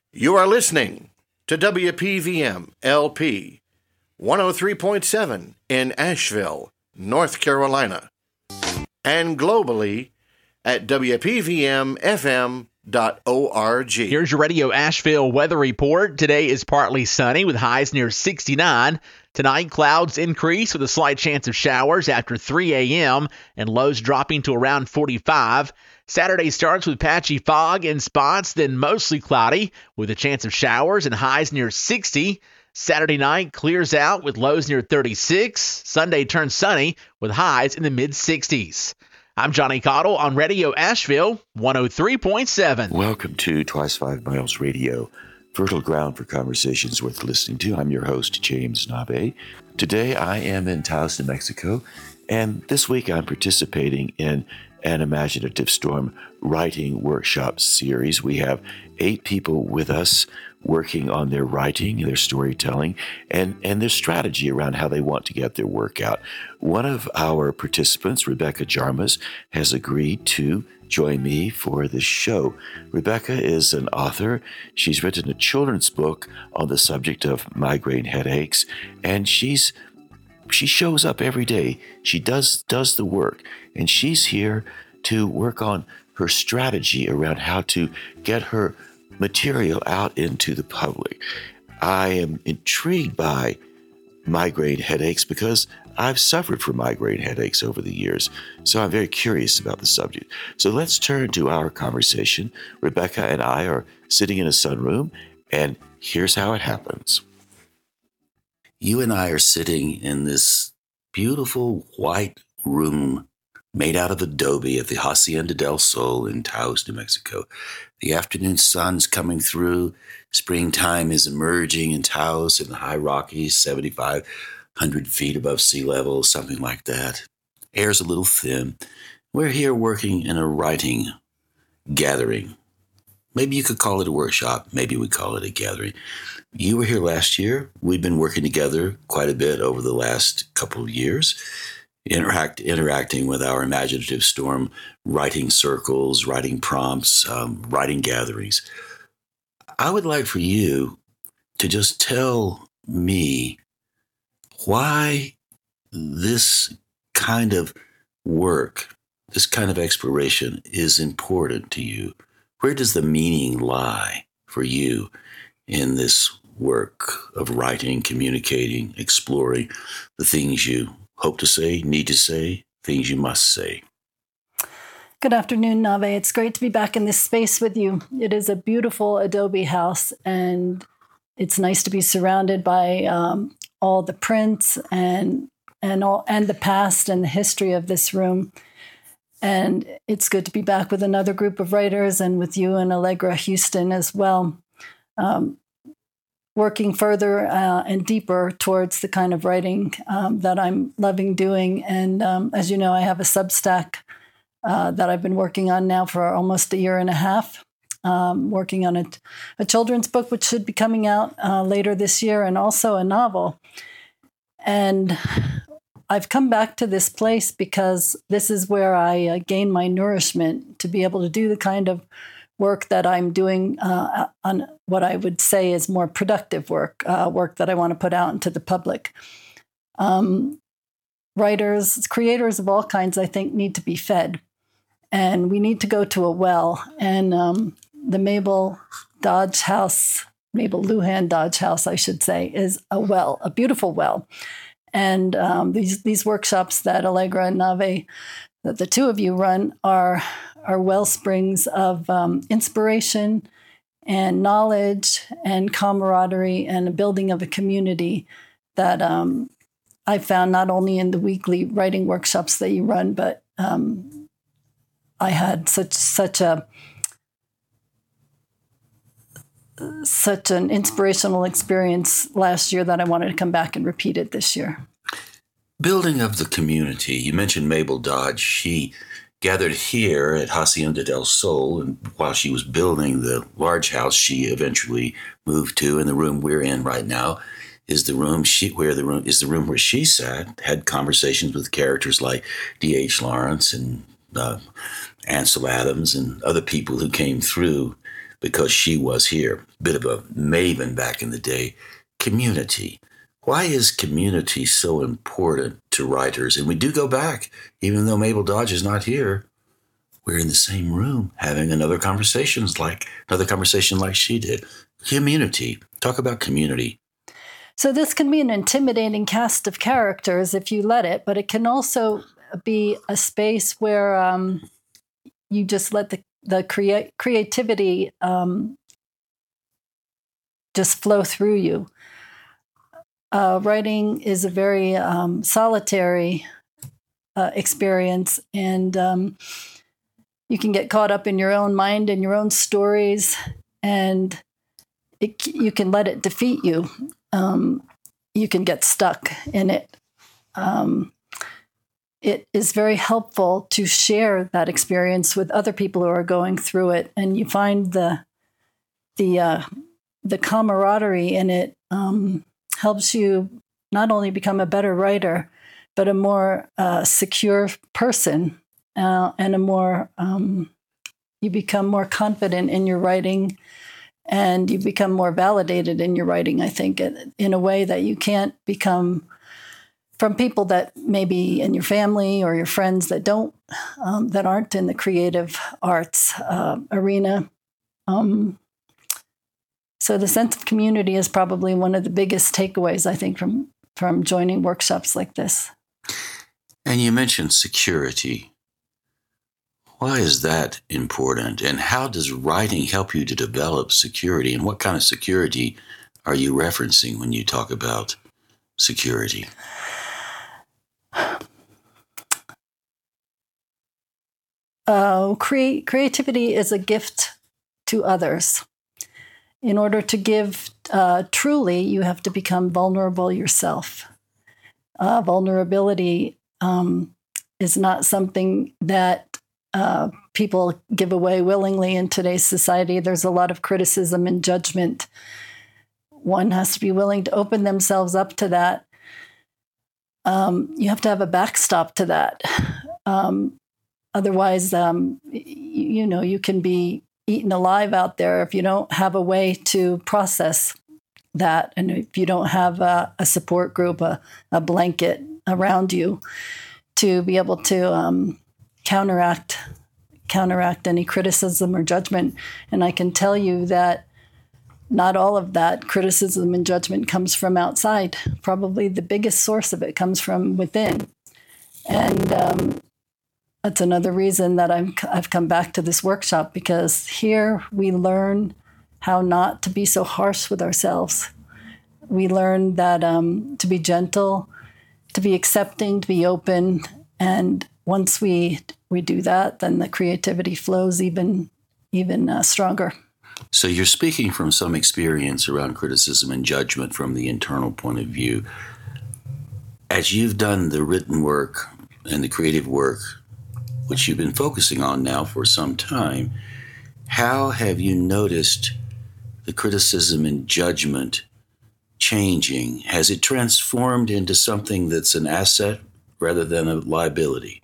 You are listening to WPVM LP 103.7 in Asheville, North Carolina, and globally at WPVMFM.org. Here's your Radio Asheville weather report. Today is partly sunny with highs near 69. Tonight, clouds increase with a slight chance of showers after 3 a.m. and lows dropping to around 45. Saturday starts with patchy fog in spots, then mostly cloudy with a chance of showers and highs near 60. Saturday night clears out with lows near 36. Sunday turns sunny with highs in the mid-60s. I'm Johnny Cottle on Radio Asheville 103.7. Welcome to Twice 5 Miles Radio, fertile ground for conversations worth listening to. I'm your host, James Nave. Today I am in Taos, New Mexico, and this week I'm participating in an Imaginative Storm writing workshop series. We have 8 people with us working on their writing, their storytelling, and their strategy around how they want to get their work out. One of our participants, Rebecca Jarmas, has agreed to join me for this show. Rebecca is an author. She's written a children's book on the subject of migraine headaches, and she shows up every day. She does the work, and she's here to work on her strategy around how to get her material out into the public. I am intrigued by migraine headaches because I've suffered from migraine headaches over the years, so I'm very curious about the subject. So let's turn to our conversation. Rebecca and I are sitting in a sunroom, and here's how it happens. You and I are sitting in this beautiful white room made out of adobe at the Hacienda del Sol in Taos, New Mexico. The afternoon sun's coming through. Springtime is emerging in Taos in the high Rockies, 7,500 feet above sea level, something like that. Air's a little thin. We're here working in a writing gathering. Maybe you could call it a workshop. Maybe we call it a gathering. You were here last year. We've been working together quite a bit over the last couple of years, interacting with our Imaginative Storm writing circles, writing prompts, writing gatherings. I would like for you to just tell me why this kind of work, this kind of exploration is important to you. Where does the meaning lie for you in this work of writing, communicating, exploring the things you hope to say, need to say, things you must say? Good afternoon, Nave. It's great to be back in this space with you. It is a beautiful adobe house, and it's nice to be surrounded by all the prints and the past and the history of this room. And it's good to be back with another group of writers and with you and Allegra Houston as well, working further and deeper towards the kind of writing that I'm loving doing. And as you know, I have a Substack that I've been working on now for almost a year and a half, working on a children's book, which should be coming out later this year, and also a novel. And I've come back to this place because this is where I gain my nourishment to be able to do the kind of work that I'm doing on what I would say is more productive work, work that I want to put out into the public. Writers, creators of all kinds, I think, need to be fed. And we need to go to a well. And the Mabel Luhan Dodge House, I should say, is a well, a beautiful well. And these workshops that Allegra and Nave, that the two of you run, are well springs of inspiration and knowledge and camaraderie and a building of a community that I found not only in the weekly writing workshops that you run, but I had such an inspirational experience last year that I wanted to come back and repeat it this year. Building of the community. You mentioned Mabel Dodge. She gathered here at Hacienda del Sol, and while she was building the large house she eventually moved to, and the room we're in right now is the room where she sat, had conversations with characters like D.H. Lawrence and Ansel Adams and other people who came through because she was here, bit of a maven back in the day. Community. Why is community so important to writers? And we do go back, even though Mabel Dodge is not here. We're in the same room having another conversation like she did. Community. Talk about community. So this can be an intimidating cast of characters if you let it, but it can also be a space where you just let the creativity just flow through you. Writing is a very solitary experience, and you can get caught up in your own mind and your own stories, and you can let it defeat you. You can get stuck in it. It is very helpful to share that experience with other people who are going through it, and you find the camaraderie in it helps you not only become a better writer, but a more secure person, and you become more confident in your writing, and you become more validated in your writing, I think, in a way that you can't become from people that maybe in your family or your friends that that aren't in the creative arts arena. So the sense of community is probably one of the biggest takeaways, I think, from joining workshops like this. And you mentioned security. Why is that important? And how does writing help you to develop security? And what kind of security are you referencing when you talk about security? Creativity is a gift to others. In order to give truly, you have to become vulnerable yourself. Vulnerability is not something that people give away willingly in today's society. There's a lot of criticism and judgment. One has to be willing to open themselves up to that. You have to have a backstop to that. Otherwise, you can be eaten alive out there if you don't have a way to process that, and if you don't have a support group, a blanket around you to be able to counteract any criticism or judgment. And I can tell you that not all of that criticism and judgment comes from outside. Probably the biggest source of it comes from within. And that's another reason that I've come back to this workshop, because here we learn how not to be so harsh with ourselves. We learn that to be gentle, to be accepting, to be open. And once we do that, then the creativity flows even stronger. So you're speaking from some experience around criticism and judgment from the internal point of view. As you've done the written work and the creative work, which you've been focusing on now for some time, how have you noticed the criticism and judgment changing? Has it transformed into something that's an asset rather than a liability?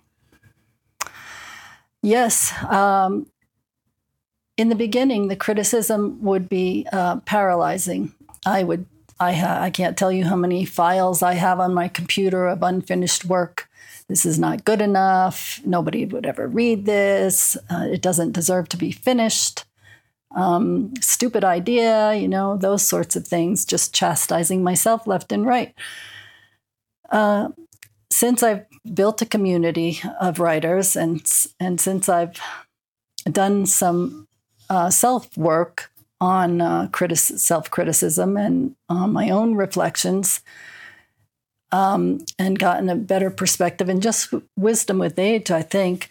Yes. In the beginning, the criticism would be paralyzing. I can't tell you how many files I have on my computer of unfinished work. This is not good enough. Nobody would ever read this. It doesn't deserve to be finished. Stupid idea, those sorts of things, just chastising myself left and right. Since I've built a community of writers and since I've done some self-work on self-criticism and my own reflections, and gotten a better perspective and just wisdom with age, I think,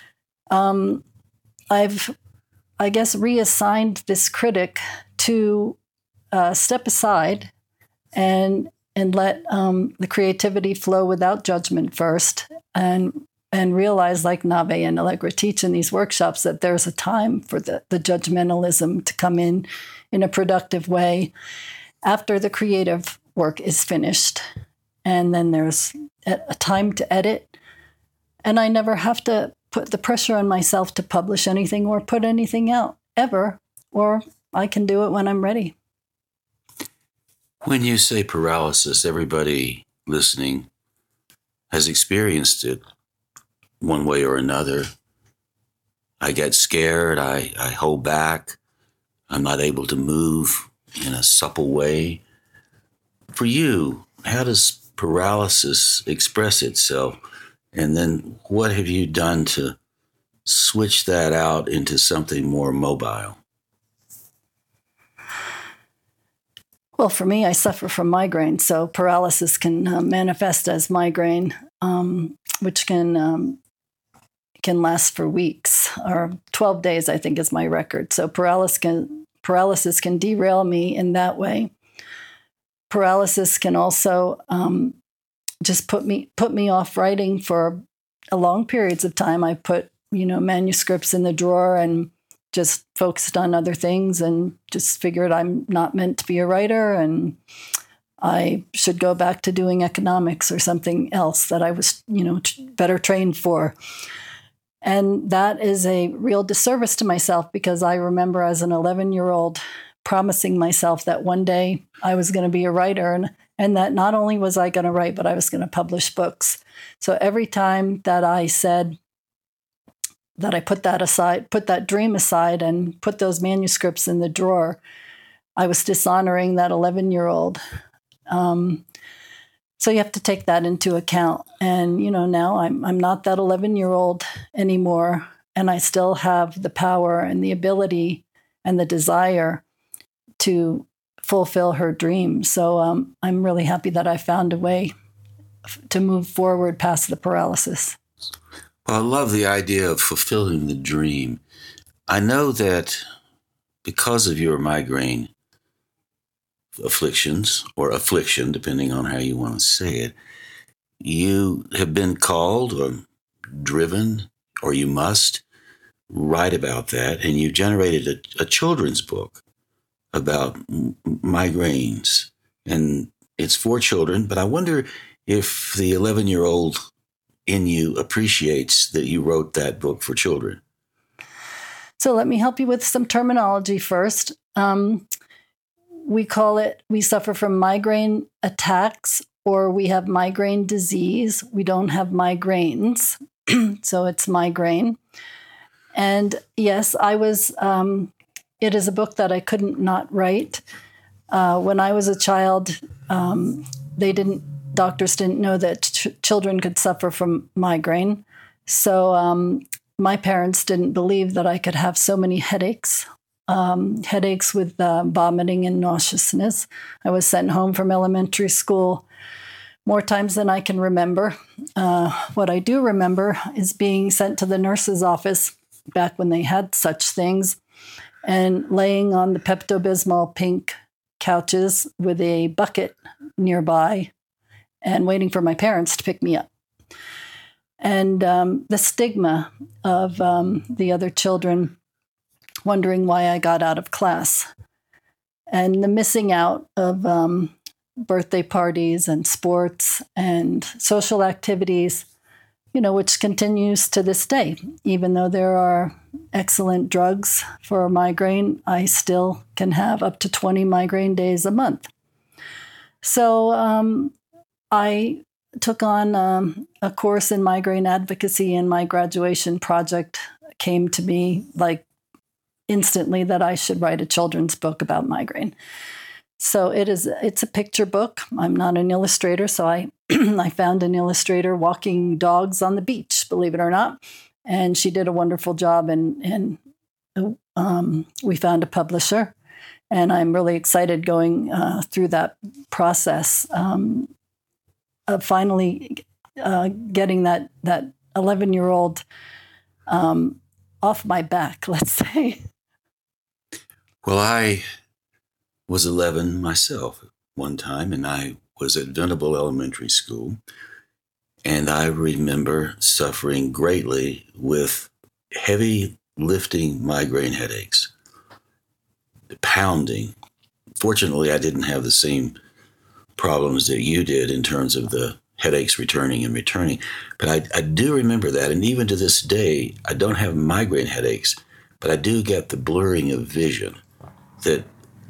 I've, reassigned this critic to step aside and let the creativity flow without judgment first, and realize, like Nave and Allegra teach in these workshops, that there's a time for the judgmentalism to come in a productive way after the creative work is finished. And then there's a time to edit. And I never have to put the pressure on myself to publish anything or put anything out, ever, or I can do it when I'm ready. When you say paralysis, everybody listening has experienced it one way or another. I get scared, I hold back, I'm not able to move in a supple way. For you, how does paralysis express itself? And then what have you done to switch that out into something more mobile? Well, for me, I suffer from migraine, so paralysis can manifest as migraine, which can last for weeks, or 12 days, I think is my record. So paralysis can derail me in that way. Paralysis can also just put me off writing for long periods of time. I put manuscripts in the drawer and just focused on other things and just figured I'm not meant to be a writer and I should go back to doing economics or something else that I was, better trained for. And that is a real disservice to myself, because I remember as an 11-year-old promising myself that one day I was going to be a writer, and that not only was I going to write, but I was going to publish books. So every time that I said that I put that dream aside and put those manuscripts in the drawer, I was dishonoring that 11-year-old. So you have to take that into account. And, now I'm not that 11-year-old anymore, and I still have the power and the ability and the desire to fulfill her dream. So I'm really happy that I found a way to move forward past the paralysis. Well, I love the idea of fulfilling the dream. I know that because of your migraine afflictions, or affliction, depending on how you want to say it, you have been called or driven, or you must write about that, and you generated a children's book about migraines, and it's for children, but I wonder if the 11-year-old in you appreciates that you wrote that book for children. So let me help you with some terminology first. We suffer from migraine attacks, or we have migraine disease. We don't have migraines. So it's migraine. And yes, it is a book that I couldn't not write. When I was a child, doctors didn't know that children could suffer from migraine. So my parents didn't believe that I could have so many headaches with vomiting and nauseousness. I was sent home from elementary school more times than I can remember. What I do remember is being sent to the nurse's office back when they had such things, and laying on the Pepto-Bismol pink couches with a bucket nearby and waiting for my parents to pick me up. And the stigma of the other children wondering why I got out of class, and the missing out of birthday parties and sports and social activities, which continues to this day. Even though there are excellent drugs for migraine, I still can have up to 20 migraine days a month. So I took on a course in migraine advocacy, and my graduation project came to me like instantly that I should write a children's book about migraine. So it's a picture book. I'm not an illustrator, so I I found an illustrator walking dogs on the beach, believe it or not, and she did a wonderful job, and we found a publisher, and I'm really excited going through that process of finally getting that 11-year-old off my back, let's say. Well, I was 11 myself at one time, and I was at Venable Elementary School, and I remember suffering greatly with heavy lifting migraine headaches, pounding. Fortunately, I didn't have the same problems that you did in terms of the headaches returning and returning, but I do remember that, and even to this day, I don't have migraine headaches, but I do get the blurring of vision that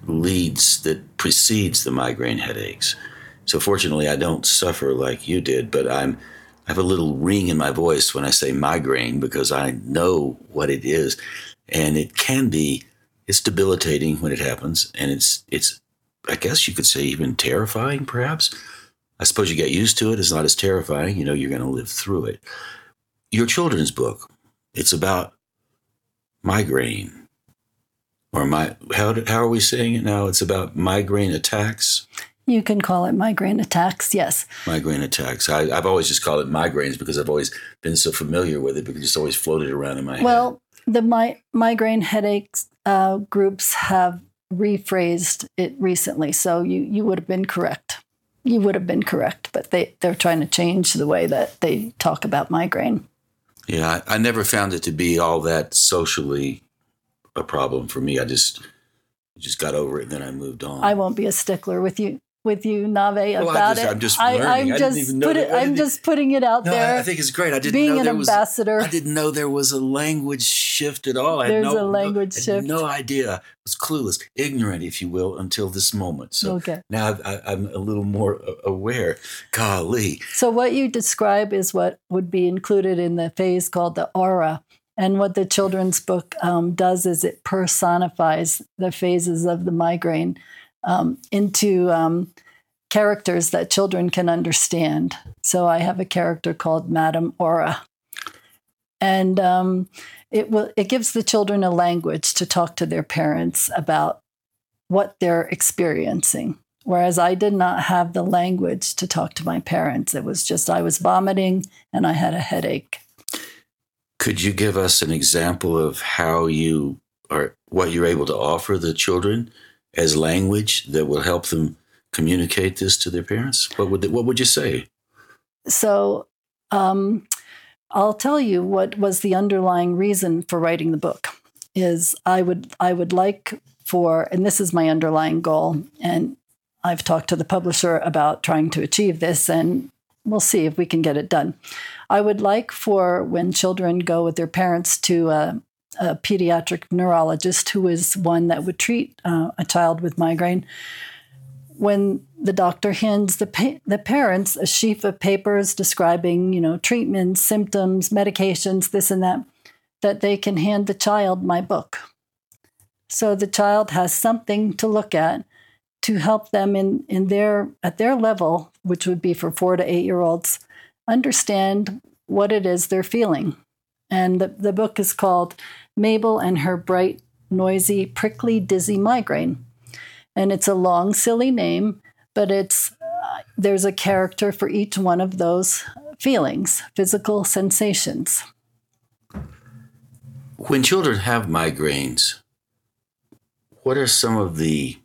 precedes the migraine headaches. So fortunately, I don't suffer like you did, but I have a little ring in my voice when I say migraine because I know what it is, and it's debilitating when it happens, and it's I guess you could say even terrifying, perhaps. I suppose you get used to it. It's not as terrifying. You know you're going to live through it. Your children's book, it's about migraine. Or how are we saying it now? It's about migraine attacks? You can call it migraine attacks, yes. Migraine attacks. I've always just called it migraines because I've always been so familiar with it because it just always floated around in my head. Well, the migraine headaches groups have rephrased it recently, so you would have been correct. You would have been correct, but they're trying to change the way that they talk about migraine. Yeah, I never found it to be all that socially a problem for me. I just got over it and then I moved on. I won't be a stickler with you, Nave, about it. I'm just learning. I'm just putting it out there. I think it's great. I didn't being know an ambassador. I didn't know there was a language shift at all. There's a language shift. I had no idea. I was clueless, ignorant, if you will, until this moment. So okay. Now I'm a little more aware. Golly. So what you describe is what would be included in the phase called the aura. And what the children's book does is it personifies the phases of the migraine into characters that children can understand. So I have a character called Madame Aura. And it gives the children a language to talk to their parents about what they're experiencing. Whereas I did not have the language to talk to my parents. It was just I was vomiting and I had a headache. Could you give us an example of what you're able to offer the children as language that will help them communicate this to their parents? What would you say? So I'll tell you what was the underlying reason for writing the book is I would like for, and this is my underlying goal, and I've talked to the publisher about trying to achieve this, and we'll see if we can get it done. I would like for when children go with their parents to a pediatric neurologist who is one that would treat a child with migraine, when the doctor hands the parents a sheaf of papers describing, treatments, symptoms, medications, this and that they can hand the child my book. So the child has something to look at to help them at their level, which would be for 4 to 8-year-olds, understand what it is they're feeling. And the book is called Mabel and Her Bright, Noisy, Prickly, Dizzy Migraine. And it's a long, silly name, but there's a character for each one of those feelings, physical sensations. When children have migraines, what are some of the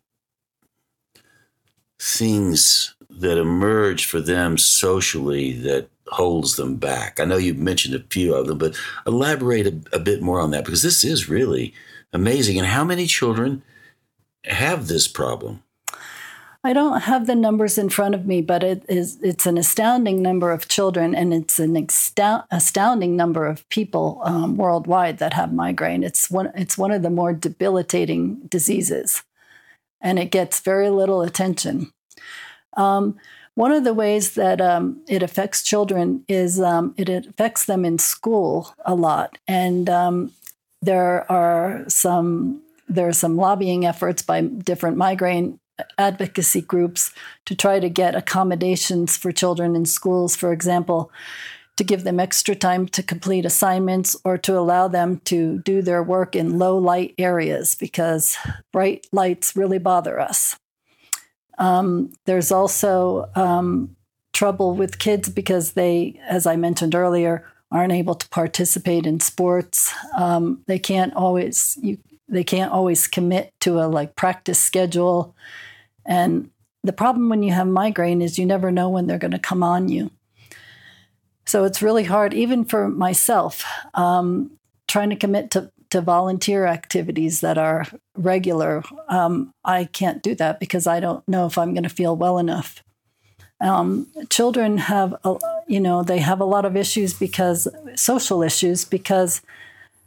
things that emerge for them socially that holds them back? I know you've mentioned a few of them, but elaborate a bit more on that, because this is really amazing. And how many children have this problem? I don't have the numbers in front of me, but it's an astounding number of children, and it's an astounding number of people worldwide that have migraine. It's one of the more debilitating diseases, and it gets very little attention. One of the ways that it affects children is it affects them in school a lot, and there are some lobbying efforts by different migraine advocacy groups to try to get accommodations for children in schools, for example, to give them extra time to complete assignments or to allow them to do their work in low light areas because bright lights really bother us. There's also trouble with kids because they, as I mentioned earlier, aren't able to participate in sports. They can't always commit to a practice schedule. And the problem when you have migraine is you never know when they're going to come on you. So it's really hard, even for myself, trying to commit to volunteer activities that are regular. I can't do that because I don't know if I'm going to feel well enough. Children have, they have a lot of issues social issues because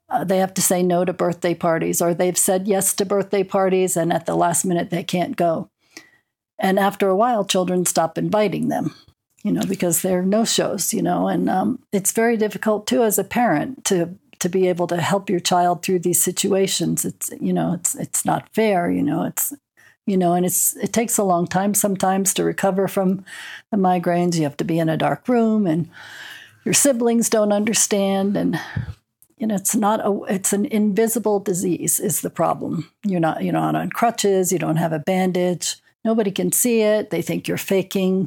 they have to say no to birthday parties, or they've said yes to birthday parties and at the last minute they can't go. And after a while, children stop inviting them, because they're no-shows, and it's very difficult too as a parent to be able to help your child through these situations. It's not fair, and it takes a long time sometimes to recover from the migraines. You have to be in a dark room, and your siblings don't understand, and it's an invisible disease is the problem. You're not on crutches, you don't have a bandage, nobody can see it, they think you're faking.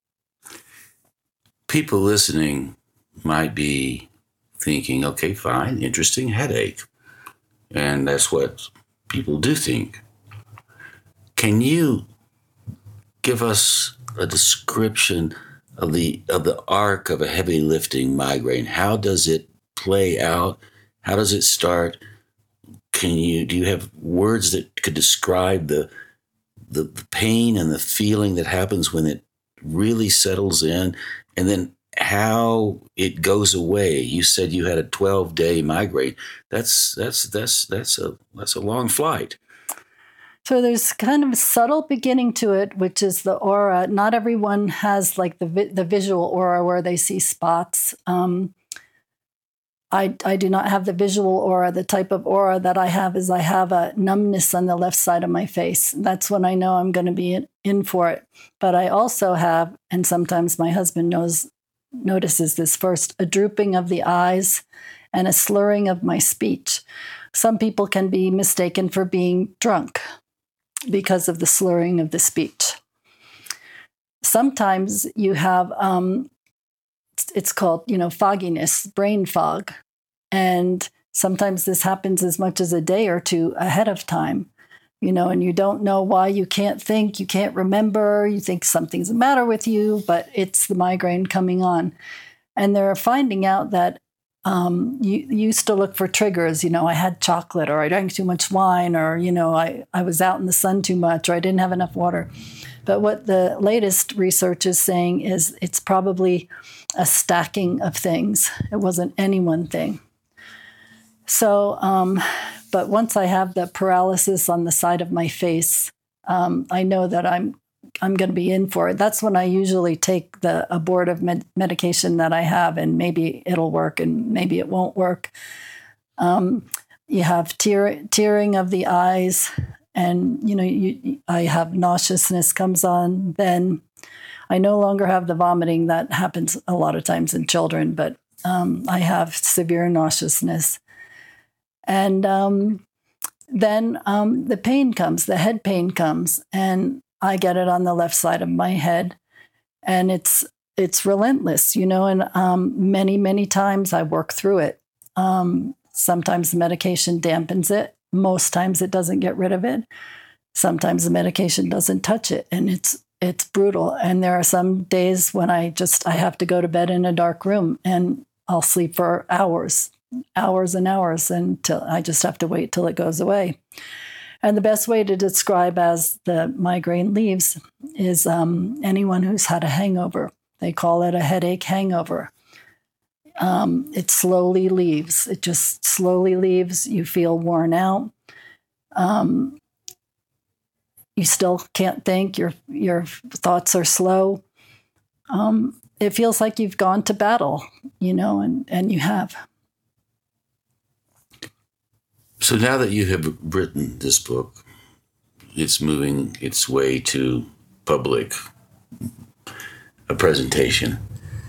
People listening might be thinking, okay, fine, interesting, headache. And that's what people do think. Can you give us a description of the arc of a heavy lifting migraine? How does it play out? How does it start? Do you have words that could describe the pain and the feeling that happens when it really settles in, and then how it goes away? You said you had a 12-day migraine. That's a long flight. So there's kind of a subtle beginning to it, which is the aura. Not everyone has like the visual aura where they see spots. I do not have the visual aura. The type of aura that I have is I have a numbness on the left side of my face. That's when I know I'm going to be in for it. But I also have, and sometimes my husband notices this first, a drooping of the eyes and a slurring of my speech. Some people can be mistaken for being drunk because of the slurring of the speech. Sometimes you have, it's called, fogginess, brain fog. And sometimes this happens as much as a day or two ahead of time, and you don't know why you can't think, you can't remember, you think something's the matter with you, but it's the migraine coming on. And they're finding out that you used to look for triggers. I had chocolate, or I drank too much wine, or, I was out in the sun too much, or I didn't have enough water. But what the latest research is saying is it's probably a stacking of things. It wasn't any one thing. So, but once I have the paralysis on the side of my face, I know that I'm going to be in for it. That's when I usually take the abortive medication that I have, and maybe it'll work and maybe it won't work. You have tearing of the eyes, and I have nauseousness comes on. Then I no longer have the vomiting that happens a lot of times in children, but I have severe nauseousness. And then the pain comes, the head pain comes, and I get it on the left side of my head, and it's relentless, and many, many times I work through it. Sometimes the medication dampens it. Most times it doesn't get rid of it. Sometimes the medication doesn't touch it, and it's brutal. And there are some days when I have to go to bed in a dark room, and I'll sleep for hours and hours until I just have to wait till it goes away. And the best way to describe as the migraine leaves is anyone who's had a hangover. They call it a headache hangover. It slowly leaves. It just slowly leaves. You feel worn out. You still can't think. Your thoughts are slow. It feels like you've gone to battle, and you have. So now that you have written this book, it's moving its way to public, a presentation.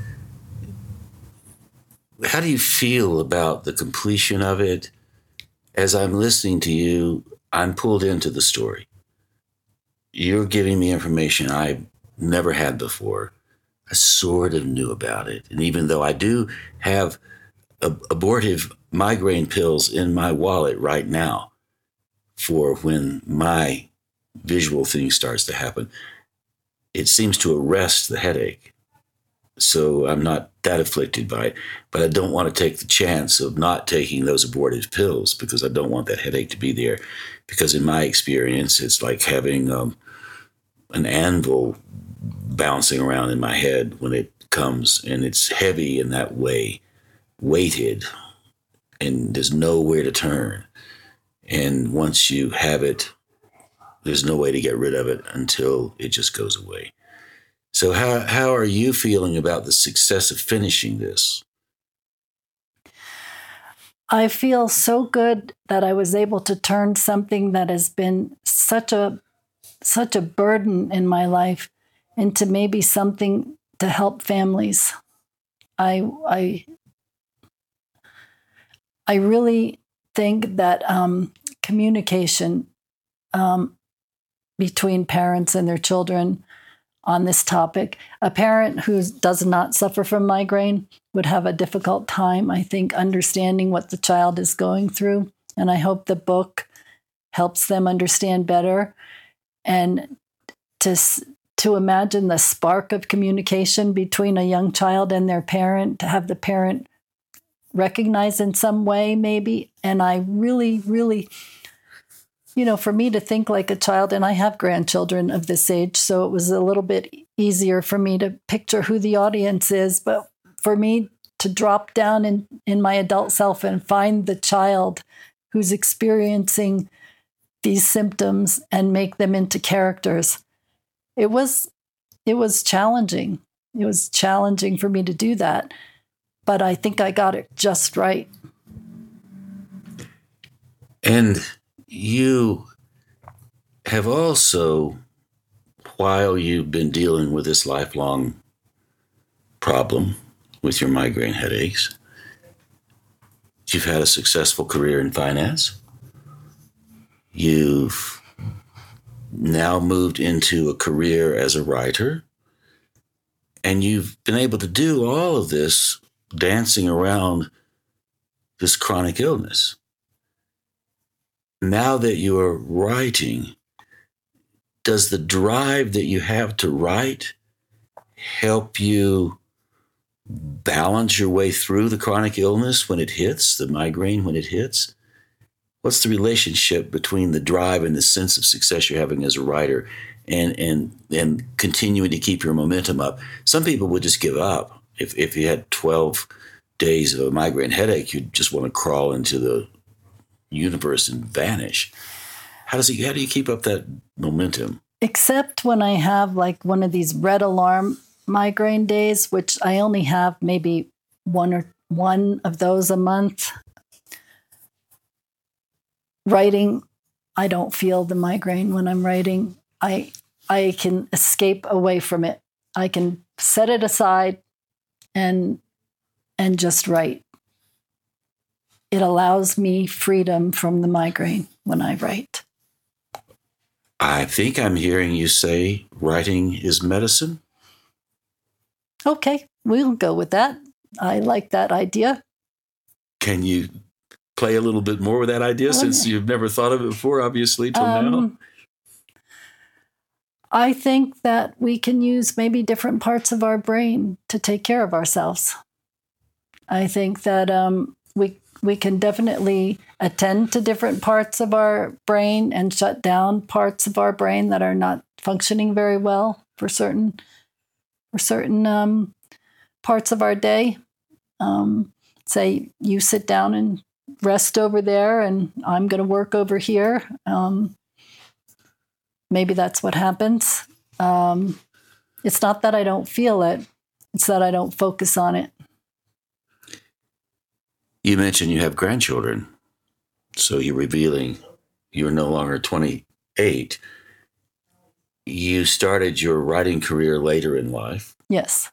How do you feel about the completion of it? As I'm listening to you, I'm pulled into the story. You're giving me information I've never had before. I sort of knew about it. And even though I do have abortive migraine pills in my wallet right now for when my visual thing starts to happen, it seems to arrest the headache. So I'm not that afflicted by it, but I don't want to take the chance of not taking those abortive pills because I don't want that headache to be there. Because in my experience, it's like having an anvil bouncing around in my head when it comes, and it's heavy in that way, weighted. and there's nowhere to turn. And once you have it, there's no way to get rid of it until it just goes away. So how are you feeling about the success of finishing this? I feel so good that I was able to turn something that has been such a burden in my life into maybe something to help families. I really think that communication between parents and their children on this topic. A parent who does not suffer from migraine would have a difficult time, I think, understanding what the child is going through. And I hope the book helps them understand better. And to imagine the spark of communication between a young child and their parent, to have the parent recognize in some way, maybe. And I really, really, for me to think like a child, and I have grandchildren of this age, so it was a little bit easier for me to picture who the audience is. But for me to drop down in my adult self and find the child who's experiencing these symptoms and make them into characters, it was challenging. It was challenging for me to do that, but I think I got it just right. And you have also, while you've been dealing with this lifelong problem with your migraine headaches, you've had a successful career in finance. You've now moved into a career as a writer, and you've been able to do all of this dancing around this chronic illness. Now that you are writing, does the drive that you have to write help you balance your way through the chronic illness when it hits, the migraine when it hits? What's the relationship between the drive and the sense of success you're having as a writer and continuing to keep your momentum up? Some people would just give up. If you had 12 days of a migraine headache, you'd just want to crawl into the universe and vanish. How do you keep up that momentum? Except when I have like one of these red alarm migraine days, which I only have maybe one of those a month. Writing, I don't feel the migraine when I'm writing. I can escape away from it. I can set it aside and just write. It allows me freedom from the migraine when I write. I think I'm hearing you say writing is medicine. Okay, we'll go with that. I like that idea. Can you play a little bit more with that idea since you've never thought of it before, obviously, till now? I think that we can use maybe different parts of our brain to take care of ourselves. I think that we can definitely attend to different parts of our brain and shut down parts of our brain that are not functioning very well for certain parts of our day. Say you sit down and rest over there and I'm going to work over here. Maybe that's what happens. It's not that I don't feel it. It's that I don't focus on it. You mentioned you have grandchildren, so you're revealing you're no longer 28. You started your writing career later in life. Yes.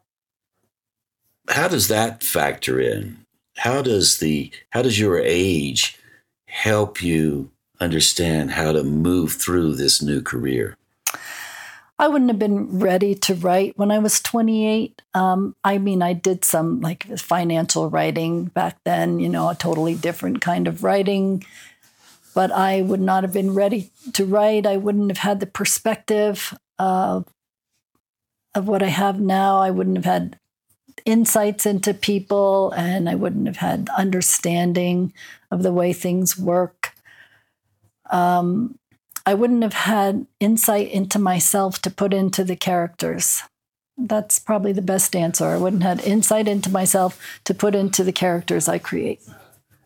How does that factor in? How does your age help you understand how to move through this new career? I wouldn't have been ready to write when I was 28. I did some like financial writing back then, a totally different kind of writing, but I would not have been ready to write. I wouldn't have had the perspective of what I have now. I wouldn't have had insights into people, and I wouldn't have had understanding of the way things work. I wouldn't have had insight into myself to put into the characters. That's probably the best answer. I wouldn't have had insight into myself to put into the characters I create.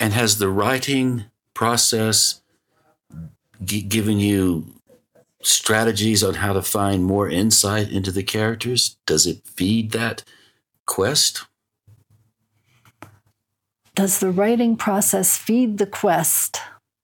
And has the writing process given you strategies on how to find more insight into the characters? Does it feed that quest? Does the writing process feed the quest?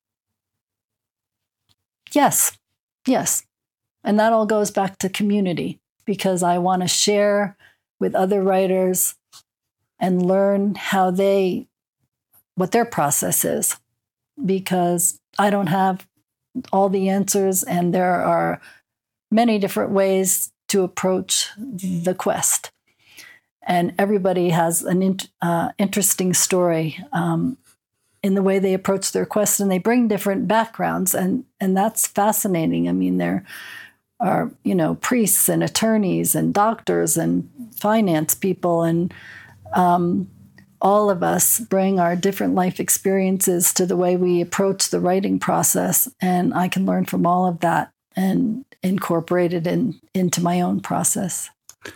Yes. And that all goes back to community, because I want to share with other writers and learn what their process is, because I don't have all the answers, and there are many different ways to approach the quest. And everybody has an interesting story in the way they approach their quest, and they bring different backgrounds, and that's fascinating. I mean, there are, priests and attorneys and doctors and finance people, and all of us bring our different life experiences to the way we approach the writing process, and I can learn from all of that and incorporate it into my own process.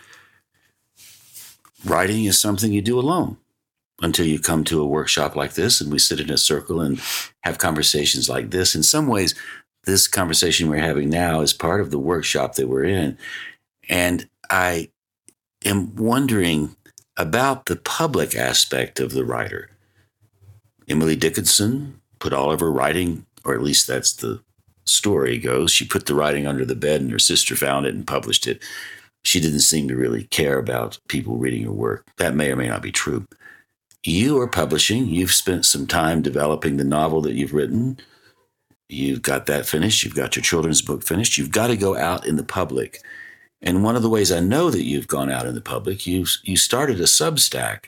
Writing is something you do alone until you come to a workshop like this, and we sit in a circle and have conversations like this. In some ways, this conversation we're having now is part of the workshop that we're in. And I am wondering about the public aspect of the writer. Emily Dickinson put all of her writing, or at least that's the story goes, she put the writing under the bed and her sister found it and published it. She didn't seem to really care about people reading her work. That may or may not be true. You are publishing. You've spent some time developing the novel that you've written. You've got that finished. You've got your children's book finished. You've got to go out in the public. And one of the ways I know that you've gone out in the public, you started a Substack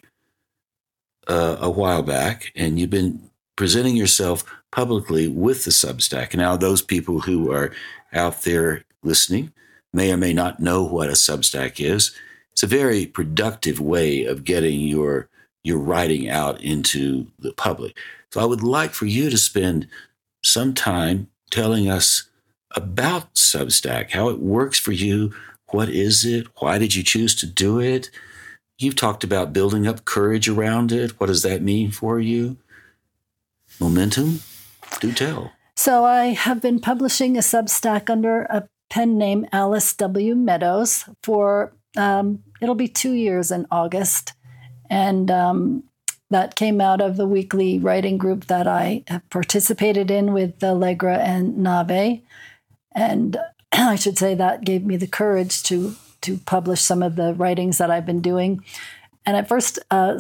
a while back, and you've been presenting yourself publicly with the Substack. Now, those people who are out there listening may or may not know what a Substack is. It's a very productive way of getting your writing out into the public. So I would like for you to spend some time telling us about Substack, how it works for you. What is it? Why did you choose to do it? You've talked about building up courage around it. What does that mean for you? Momentum? Do tell. So I have been publishing a Substack under a pen name Alice W. Meadows for, it'll be 2 years in August. And that came out of the weekly writing group that I have participated in with Allegra and Nave. And I should say that gave me the courage to publish some of the writings that I've been doing. And at first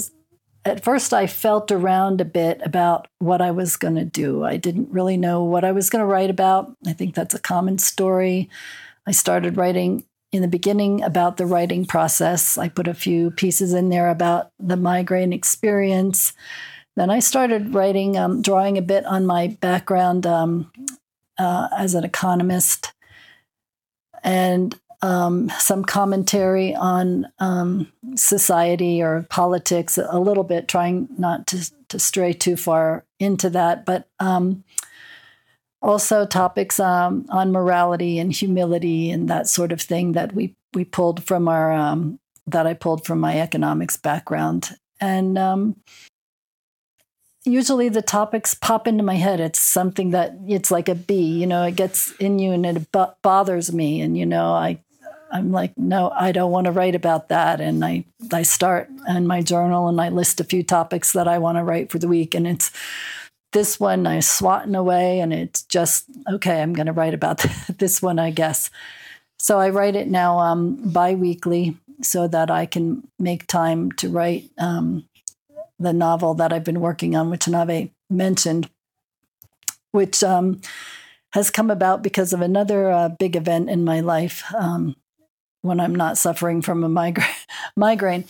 I felt around a bit about what I was going to do. I didn't really know what I was going to write about. I think that's a common story. I started writing in the beginning about the writing process. I put a few pieces in there about the migraine experience. Then I started writing, drawing a bit on my background as an economist, and some commentary on society or politics, a little bit, trying not to stray too far into that, but also topics on morality and humility and that sort of thing that we pulled from that I pulled from my economics background. And usually the topics pop into my head. It's something that it's like a bee, it gets in you and it bothers me. And, I'm like, no, I don't want to write about that. And I start in my journal and I list a few topics that I want to write for the week. And it's this one I swatting away, and it's just, okay, I'm going to write about this one, I guess. So I write it now bi-weekly so that I can make time to write the novel that I've been working on, which Nave mentioned, which has come about because of another big event in my life when I'm not suffering from a migraine.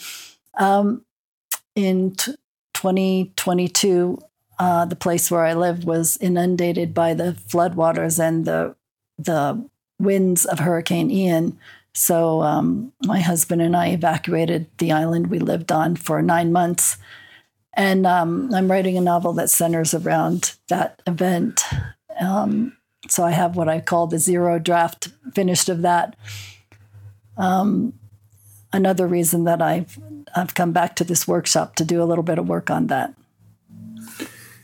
In 2022, the place where I lived was inundated by the floodwaters and the winds of Hurricane Ian. So my husband and I evacuated the island we lived on for 9 months. And I'm writing a novel that centers around that event. So I have what I call the zero draft finished of that. Another reason that I've come back to this workshop to do a little bit of work on that.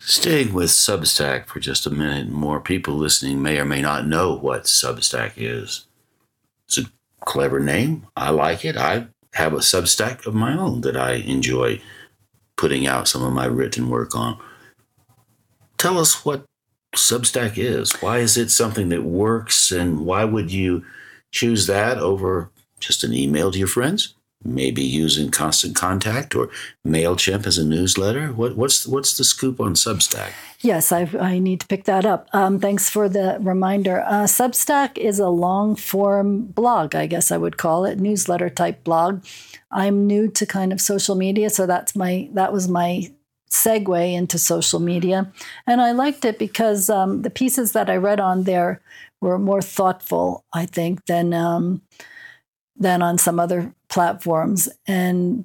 Staying with Substack for just a minute, more people listening may or may not know what Substack is. It's a clever name. I like it. I have a Substack of my own that I enjoy putting out some of my written work on. Tell us what Substack is. Why is it something that works, and why would you choose that over just an email to your friends? Maybe using Constant Contact or MailChimp as a newsletter? What's the scoop on Substack? Yes, I need to pick that up. Thanks for the reminder. Substack is a long-form blog, I guess I would call it, newsletter-type blog. I'm new to kind of social media, so that was my segue into social media. And I liked it because the pieces that I read on there were more thoughtful, I think, than on some other platforms, and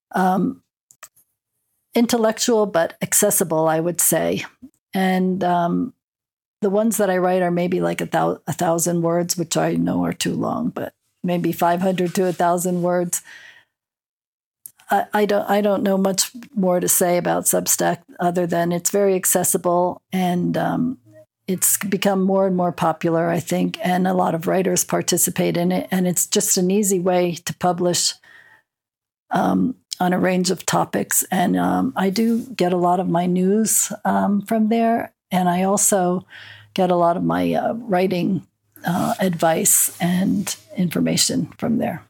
intellectual but accessible, I would say. And the ones that I write are maybe like 1,000 words, which I know are too long, but maybe 500 to 1,000 words. I don't know much more to say about Substack other than it's very accessible, and it's become more and more popular, I think, and a lot of writers participate in it. And it's just an easy way to publish on a range of topics. And I do get a lot of my news from there. And I also get a lot of my writing advice and information from there.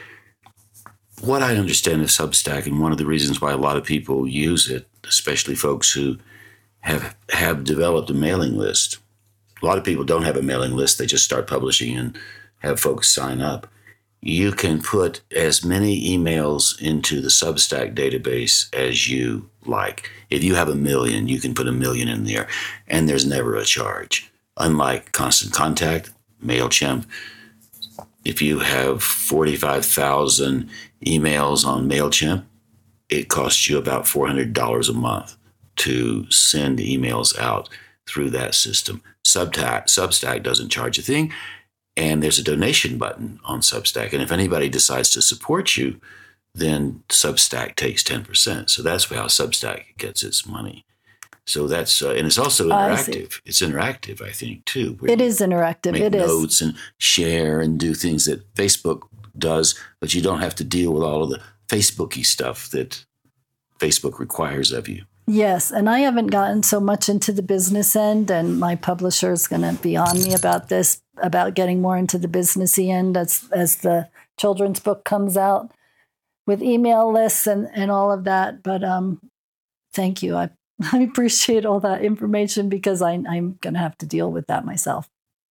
What I understand of Substack, and one of the reasons why a lot of people use it, especially folks who have developed a mailing list. A lot of people don't have a mailing list. They just start publishing and have folks sign up. You can put as many emails into the Substack database as you like. If you have 1 million, you can put 1 million in there, and there's never a charge. Unlike Constant Contact, MailChimp, if you have 45,000 emails on MailChimp, it costs you about $400 a month to send emails out through that system. Substack doesn't charge a thing, and there's a donation button on Substack. And if anybody decides to support you, then Substack takes 10%. So that's how Substack gets its money. So that's, and it's also interactive. It's interactive, I think, too. It is interactive. Make notes and share and do things that Facebook does, but you don't have to deal with all of the Facebooky stuff that Facebook requires of you. Yes, and I haven't gotten so much into the business end, and my publisher is going to be on me about this, about getting more into the businessy end as the children's book comes out with email lists and all of that. But thank you. I appreciate all that information because I'm going to have to deal with that myself.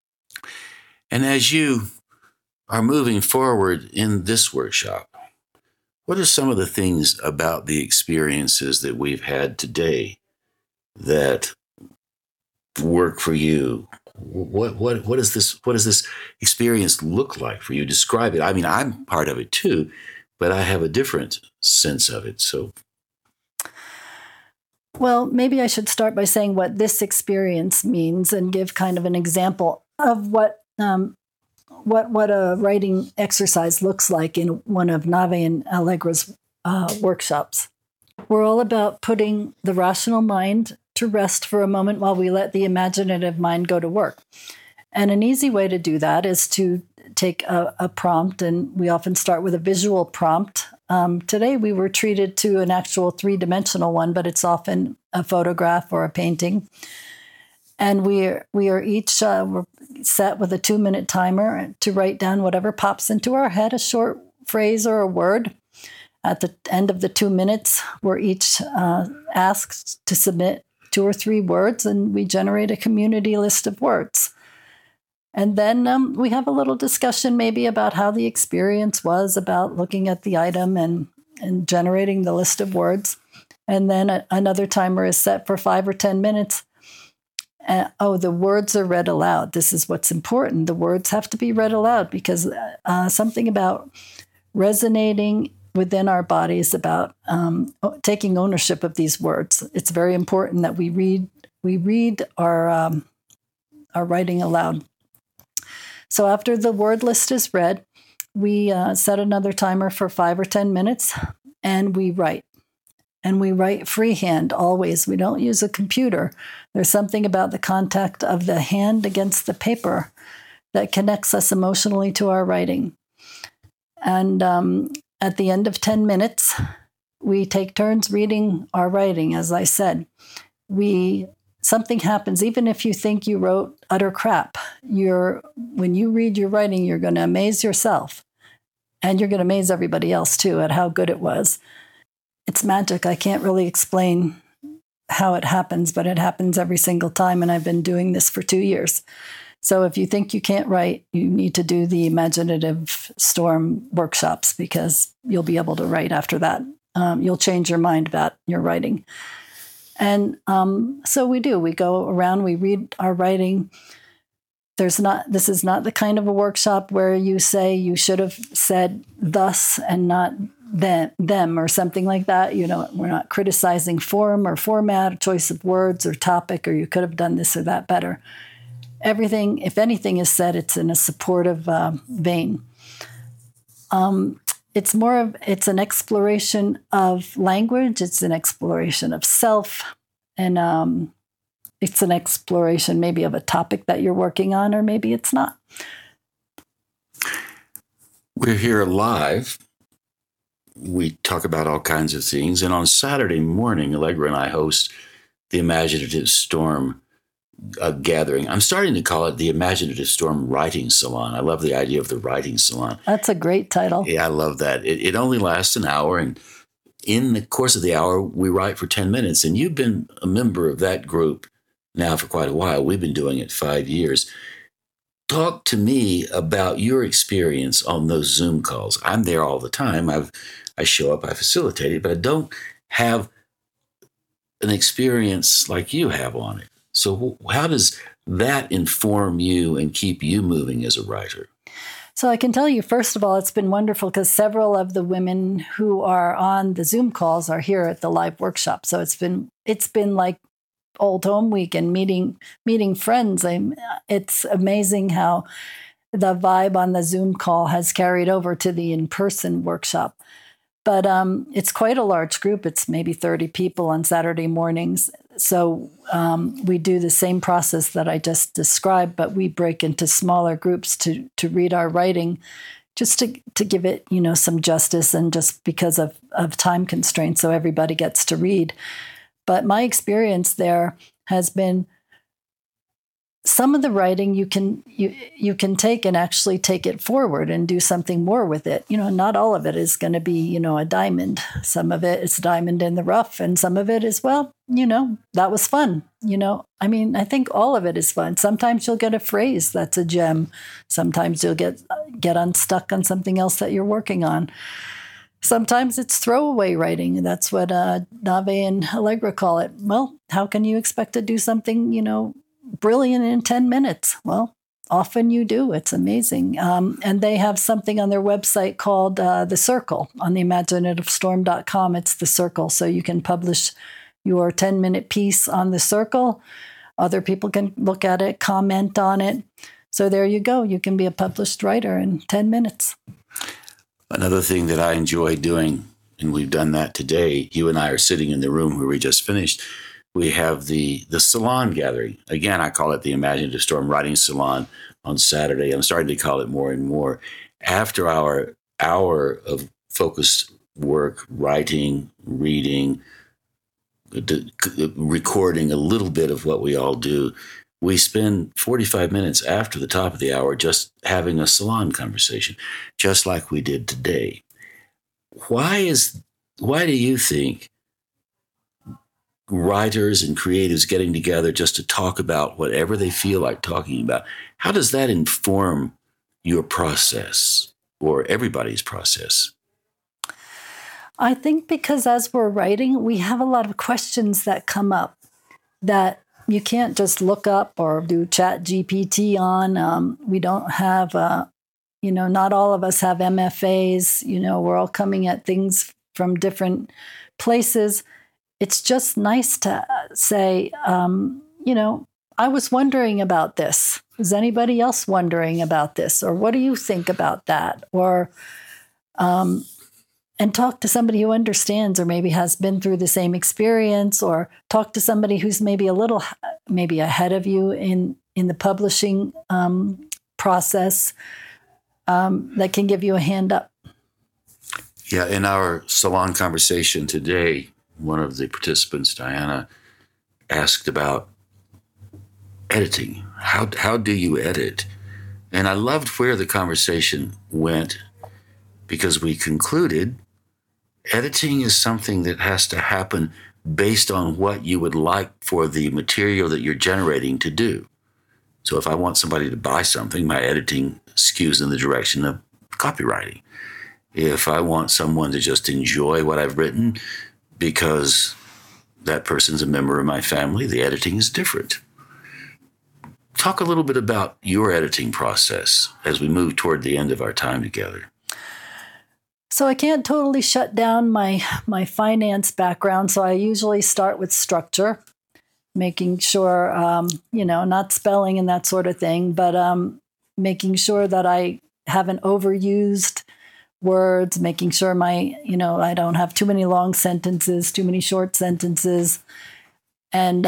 And as you are moving forward in this workshop, what are some of the things about the experiences that we've had today that work for you? What does this experience look like for you? Describe it. I mean, I'm part of it too, but I have a different sense of it. So, well, maybe I should start by saying what this experience means and give kind of an example of what a writing exercise looks like in one of Nave and Allegra's workshops. We're all about putting the rational mind to rest for a moment while we let the imaginative mind go to work. And an easy way to do that is to take a prompt, and we often start with a visual prompt. Today we were treated to an actual 3-dimensional one, but it's often a photograph or a painting. And we are each we're set with a 2-minute timer to write down whatever pops into our head, a short phrase or a word. At the end of the 2 minutes, we're each asked to submit 2 or 3 words, and we generate a community list of words. And then we have a little discussion maybe about how the experience was, about looking at the item and generating the list of words. And then another timer is set for 5 or 10 minutes. The words are read aloud. This is what's important. The words have to be read aloud because something about resonating within our bodies about taking ownership of these words. It's very important that we read our writing aloud. So after the word list is read, we set another timer for 5 or 10 minutes, and we write. and we write freehand always. We don't use a computer. There's something about the contact of the hand against the paper that connects us emotionally to our writing. And at the end of 10 minutes, we take turns reading our writing. As I said, something happens. Even if you think you wrote utter crap, when you read your writing, you're going to amaze yourself. And you're going to amaze everybody else, too, at how good it was. It's magic. I can't really explain how it happens, but it happens every single time. And I've been doing this for 2 years. So if you think you can't write, you need to do the Imaginative Storm workshops, because you'll be able to write after that. You'll change your mind about your writing. And so we do. We go around, we read our writing. This is not the kind of a workshop where you say you should have said thus and not them or something like that. We're not criticizing form or format or choice of words or topic, or you could have done this or that better. Everything, if anything is said, it's in a supportive vein. It's an exploration of language. It's an exploration of self, and it's an exploration maybe of a topic that you're working on, or maybe it's not. We're here live. We talk about all kinds of things. And on Saturday morning, Allegra and I host the Imaginative Storm gathering. I'm starting to call it the Imaginative Storm Writing Salon. I love the idea of the writing salon. That's a great title. Yeah, I love that. It only lasts an hour, and in the course of the hour, we write for 10 minutes. And you've been a member of that group now for quite a while. We've been doing it 5 years. Talk to me about your experience on those Zoom calls. I'm there all the time. I show up, I facilitate it, but I don't have an experience like you have on it. So how does that inform you and keep you moving as a writer? So I can tell you, first of all, it's been wonderful because several of the women who are on the Zoom calls are here at the live workshop. So it's been like old home week and meeting friends. It's amazing how the vibe on the Zoom call has carried over to the in-person workshop. But it's quite a large group. It's maybe 30 people on Saturday mornings. So we do the same process that I just described, but we break into smaller groups to read our writing, just to give it, some justice, and just because of time constraints, so everybody gets to read. But my experience there has been some of the writing you can take and actually take it forward and do something more with it. Not all of it is going to be, a diamond. Some of it is diamond in the rough, and some of it is, that was fun. I think all of it is fun. Sometimes you'll get a phrase that's a gem. Sometimes you'll get unstuck on something else that you're working on. Sometimes it's throwaway writing. That's what Nave and Allegra call it. Well, how can you expect to do something, brilliant in 10 minutes? Well, often you do. It's amazing. And they have something on their website called The Circle on the imaginativestorm.com. It's The Circle. So you can publish your 10-minute piece on The Circle. Other people can look at it, comment on it. So there you go. You can be a published writer in 10 minutes. Another thing that I enjoy doing, and we've done that today, you and I are sitting in the room where we just finished. We have the salon gathering. Again, I call it the Imaginative Storm Writing Salon on Saturday. I'm starting to call it more and more. After our hour of focused work, writing, reading, recording a little bit of what we all do, we spend 45 minutes after the top of the hour just having a salon conversation, just like we did today. Why do you think writers and creatives getting together just to talk about whatever they feel like talking about, how does that inform your process or everybody's process? I think because as we're writing, we have a lot of questions that come up that you can't just look up or do Chat GPT on. We don't have, not all of us have MFAs. We're all coming at things from different places. It's just nice to say, I was wondering about this. Is anybody else wondering about this? Or what do you think about that? Or, and talk to somebody who understands, or maybe has been through the same experience, or talk to somebody who's maybe a little, maybe ahead of you in the publishing process, that can give you a hand up. Yeah, in our salon conversation today, one of the participants, Diana, asked about editing. How do you edit? And I loved where the conversation went, because we concluded editing is something that has to happen based on what you would like for the material that you're generating to do. So if I want somebody to buy something, my editing skews in the direction of copywriting. If I want someone to just enjoy what I've written because that person's a member of my family, the editing is different. Talk a little bit about your editing process as we move toward the end of our time together. So I can't totally shut down my finance background. So I usually start with structure, making sure, not spelling and that sort of thing, but making sure that I haven't overused words, making sure I don't have too many long sentences, too many short sentences. And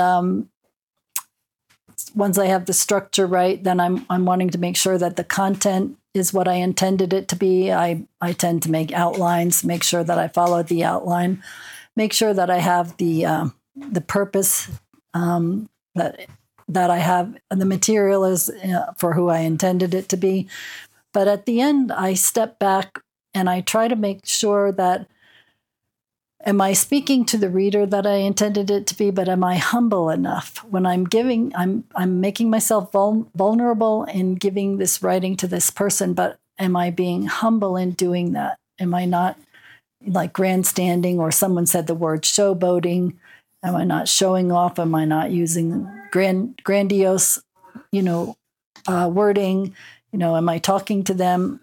once I have the structure right, then I'm wanting to make sure that the content is what I intended it to be. I tend to make outlines, make sure that I follow the outline, make sure that I have the purpose that I have, the material is for who I intended it to be. But at the end, I step back and I try to make sure that, am I speaking to the reader that I intended it to be, but am I humble enough? When I'm giving, I'm making myself vulnerable in giving this writing to this person, but am I being humble in doing that? Am I not like grandstanding, or someone said the word showboating? Am I not showing off? Am I not using grandiose, wording? Am I talking to them,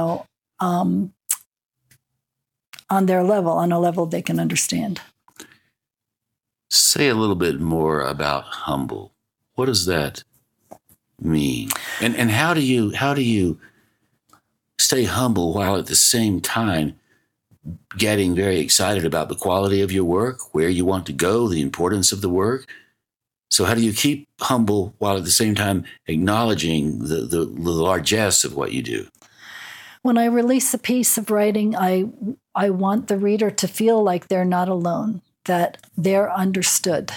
on their level, on a level they can understand? Say a little bit more about humble. What does that mean? And how do you stay humble while at the same time getting very excited about the quality of your work, where you want to go, the importance of the work? So how do you keep humble while at the same time acknowledging the largesse of what you do? When I release a piece of writing, I want the reader to feel like they're not alone, that they're understood,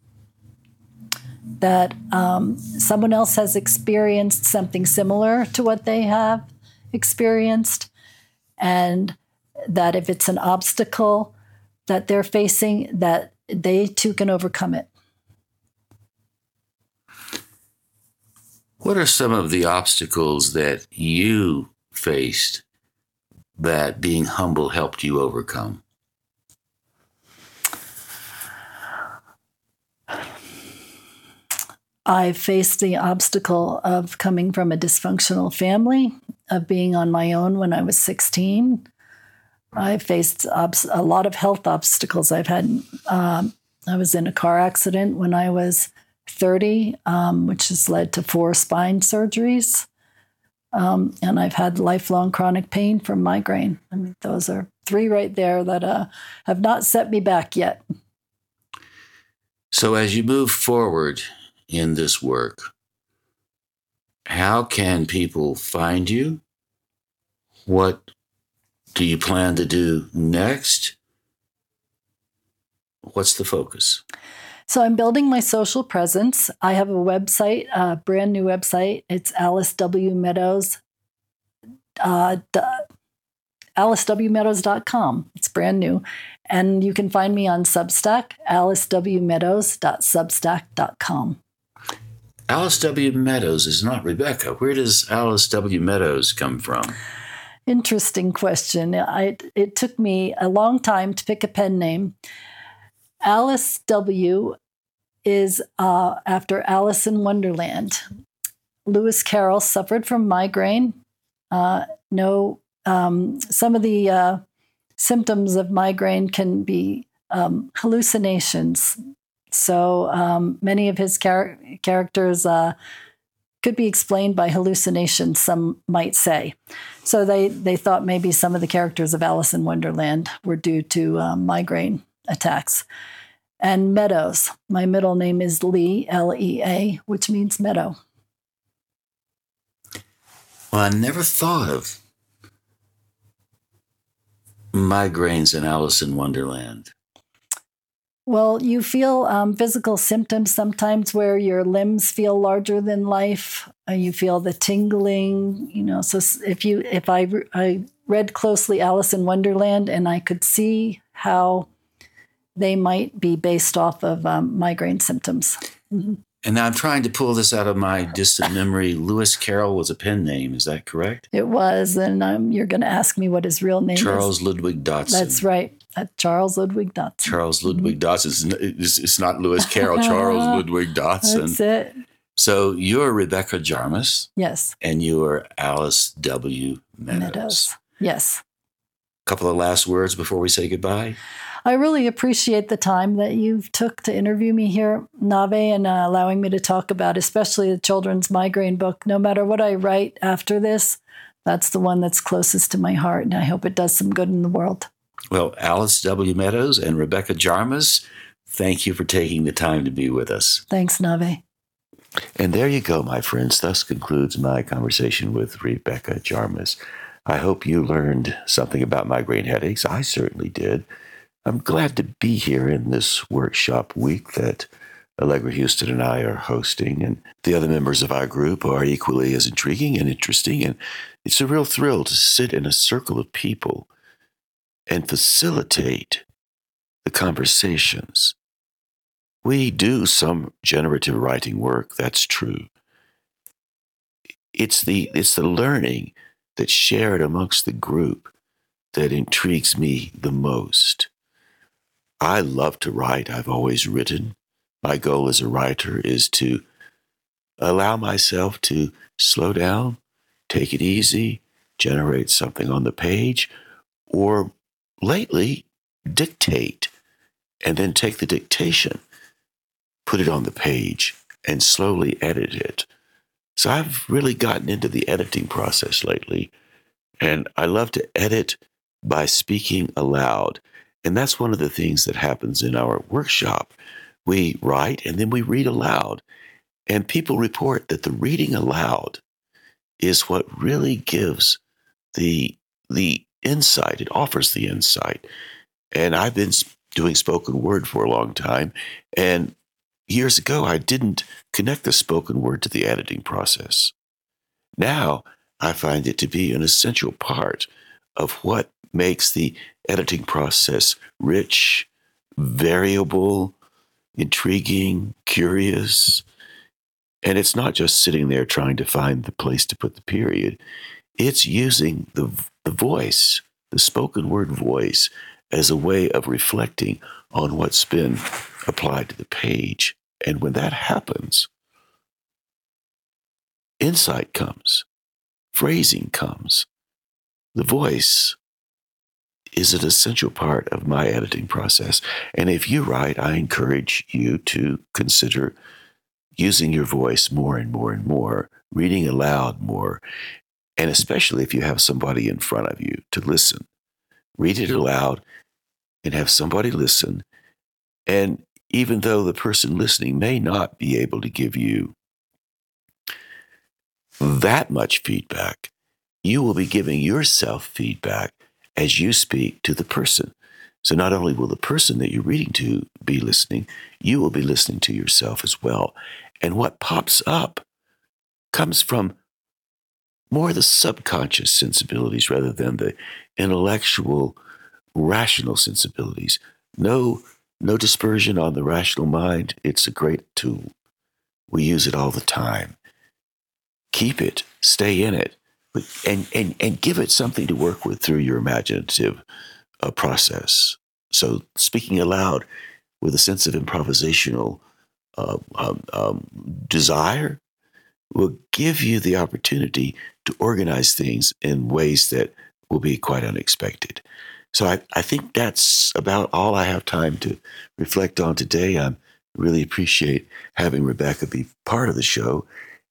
that someone else has experienced something similar to what they have experienced, and that if it's an obstacle that they're facing, that they too can overcome it. What are some of the obstacles that you faced that being humble helped you overcome? I faced the obstacle of coming from a dysfunctional family, of being on my own when I was 16. I faced a lot of health obstacles. I was in a car accident when I was 30, which has led to 4 spine surgeries. And I've had lifelong chronic pain from migraine. I mean, those are 3 right there that have not set me back yet. So as you move forward in this work, how can people find you? What do you plan to do next? What's the focus? So I'm building my social presence. I have a website, a brand new website. It's AliceWMeadows.com. It's brand new. And you can find me on Substack, alicewmeadows.substack.com. Alice W. Meadows is not Rebecca. Where does Alice W. Meadows come from? Interesting question. It took me a long time to pick a pen name. Alice W. is after Alice in Wonderland. Lewis Carroll suffered from migraine. Some of the symptoms of migraine can be hallucinations. So many of his characters could be explained by hallucinations, some might say. So they thought maybe some of the characters of Alice in Wonderland were due to migraine attacks. And Meadows. My middle name is Lea, Lea, which means meadow. Well, I never thought of migraines in Alice in Wonderland. Well, you feel physical symptoms sometimes where your limbs feel larger than life. You feel the tingling, So if I read closely Alice in Wonderland, and I could see how they might be based off of migraine symptoms. Mm-hmm. And I'm trying to pull this out of my distant memory. Lewis Carroll was a pen name. Is that correct? It was. And you're going to ask me what his real name is. Charles Ludwig Dodson. That's right. Charles Ludwig Dodson. Charles Ludwig Dodson. It's not Lewis Carroll. Charles Ludwig Dodson. That's it. So you're Rebecca Jarmus. Yes. And you're Alice W. Meadows. Yes. A couple of last words before we say goodbye. I really appreciate the time that you took to interview me here, Nave, and allowing me to talk about especially the children's migraine book. No matter what I write after this, that's the one that's closest to my heart, and I hope it does some good in the world. Well, Alice W. Meadows and Rebecca Jarmus, thank you for taking the time to be with us. Thanks, Nave. And there you go, my friends. Thus concludes my conversation with Rebecca Jarmus. I hope you learned something about migraine headaches. I certainly did. I'm glad to be here in this workshop week that Allegra Houston and I are hosting, and the other members of our group are equally as intriguing and interesting, and it's a real thrill to sit in a circle of people and facilitate the conversations. We do some generative writing work, that's true. It's the learning that's shared amongst the group that intrigues me the most. I love to write. I've always written. My goal as a writer is to allow myself to slow down, take it easy, generate something on the page, or lately, dictate, and then take the dictation, put it on the page, and slowly edit it. So I've really gotten into the editing process lately, and I love to edit by speaking aloud. And that's one of the things that happens in our workshop. We write and then we read aloud. And people report that the reading aloud is what really gives the insight. It offers the insight. And I've been doing spoken word for a long time. And years ago, I didn't connect the spoken word to the editing process. Now, I find it to be an essential part of what makes the editing process rich, variable, intriguing, curious. And it's not just sitting there trying to find the place to put the period. It's using the voice, the spoken word voice, as a way of reflecting on what's been applied to the page. And when that happens, insight comes, phrasing comes. The voice is an essential part of my editing process. And if you write, I encourage you to consider using your voice more and more and more, reading aloud more, and especially if you have somebody in front of you to listen. Read it aloud and have somebody listen. And even though the person listening may not be able to give you that much feedback, you will be giving yourself feedback as you speak to the person. So not only will the person that you're reading to be listening, you will be listening to yourself as well. And what pops up comes from more the subconscious sensibilities rather than the intellectual, rational sensibilities. No dispersion on the rational mind. It's a great tool. We use it all the time. Keep it, stay in it, and give it something to work with through your imaginative process. So speaking aloud with a sense of improvisational desire will give you the opportunity to organize things in ways that will be quite unexpected. So I think that's about all I have time to reflect on today. I really appreciate having Rebecca be part of the show.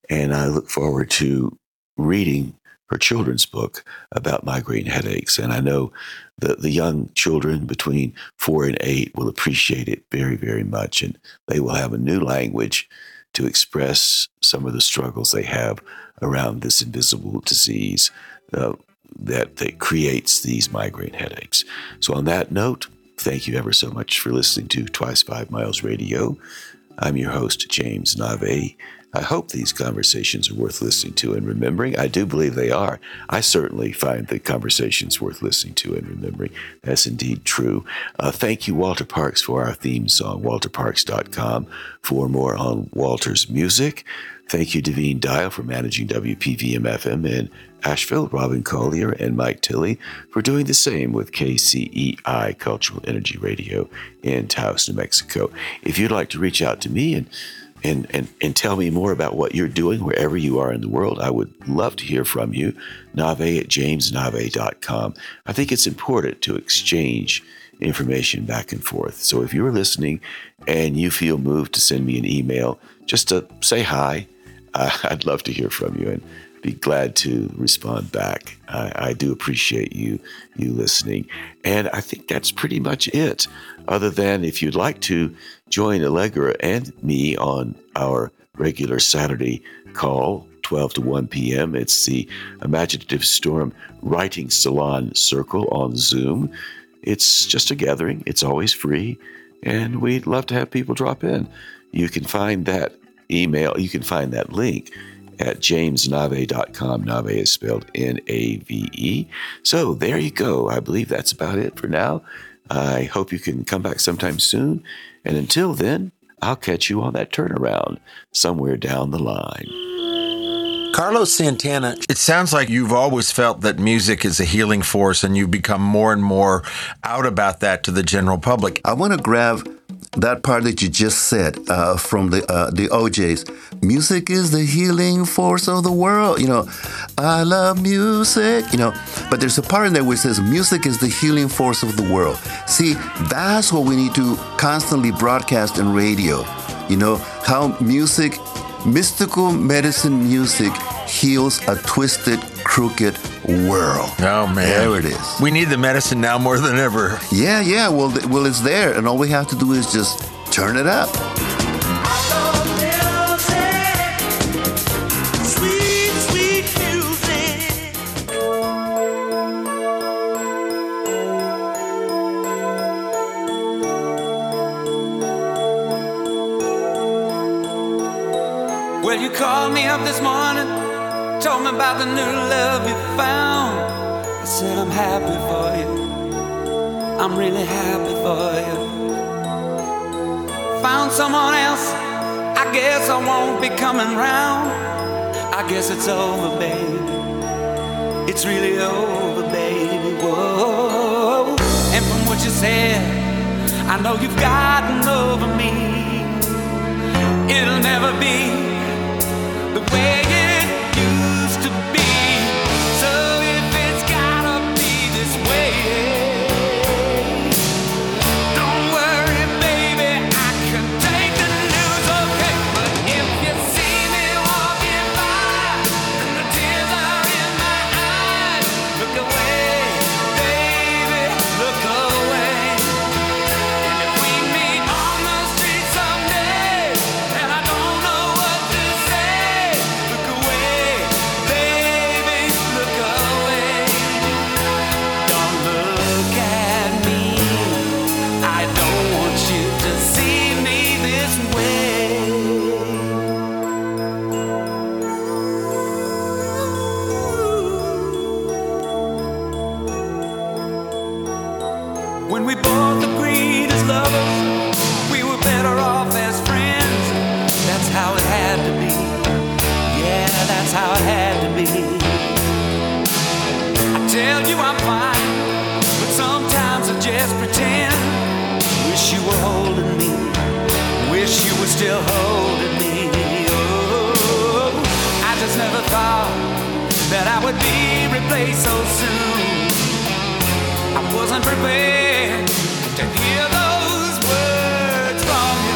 And I look forward to reading her children's book about migraine headaches. And I know that the young children between 4 and 8 will appreciate it very, very much. And they will have a new language to express some of the struggles they have around this invisible disease that creates these migraine headaches. So on that note, thank you ever so much for listening to Twice 5 Miles Radio. I'm your host, James Nave. I hope these conversations are worth listening to and remembering. I do believe they are. I certainly find the conversations worth listening to and remembering. That's indeed true. Thank you, Walter Parks, for our theme song, walterparks.com, for more on Walter's music. Thank you, Devine Dial, for managing WPVM-FM in Asheville, Robin Collier and Mike Tilley for doing the same with KCEI Cultural Energy Radio in Taos, New Mexico. If you'd like to reach out to me and tell me more about what you're doing wherever you are in the world, I would love to hear from you. Nave@jamesnave.com. I think it's important to exchange information back and forth. So if you're listening and you feel moved to send me an email just to say hi, I'd love to hear from you and be glad to respond back. I do appreciate you listening. And I think that's pretty much it, other than if you'd like to join Allegra and me on our regular Saturday call, 12 to 1 p.m. It's the Imaginative Storm Writing Salon Circle on Zoom. It's just a gathering. It's always free, and we'd love to have people drop in. You can find that link at jamesnave.com. Nave is spelled Nave. So there you go. I believe that's about it for now. I hope you can come back sometime soon. And until then, I'll catch you on that turnaround somewhere down the line. Carlos Santana, it sounds like you've always felt that music is a healing force, and you've become more and more out about that to the general public. I want to grab that part that you just said from the OJs. Music is the healing force of the world. I love music. But there's a part in there where it says music is the healing force of the world. See, that's what we need to constantly broadcast in radio. How music, mystical medicine music, heals a twisted, crooked world. Oh, man. There it is. We need the medicine now more than ever. Yeah. Well, it's there. And all we have to do is just turn it up. Well, you called me up this morning, told me about the new love you found. I said I'm happy for you, I'm really happy for you. Found someone else, I guess I won't be coming round. I guess it's over, baby, it's really over, baby, whoa. And from what you said, I know you've gotten over me. It'll never be the way it used to be. So if it's gotta be this way, don't worry, baby, I can take the news, okay? But if you see me walking by and the tears are in my eyes, look away, baby, look away. And if we meet on the street someday and I don't know what to say, look away, baby, look away. Don't look at me, I don't want you to see me this way. When we both agreed as lovers, we were better off as friends. That's how it had to be. Yeah, that's how it had to be. I tell you I'm fine, but sometimes I just pretend. Wish you were holding me, wish you were still holding me. Oh, I just never thought that I would be replaced so soon. I wasn't prepared to hear those words from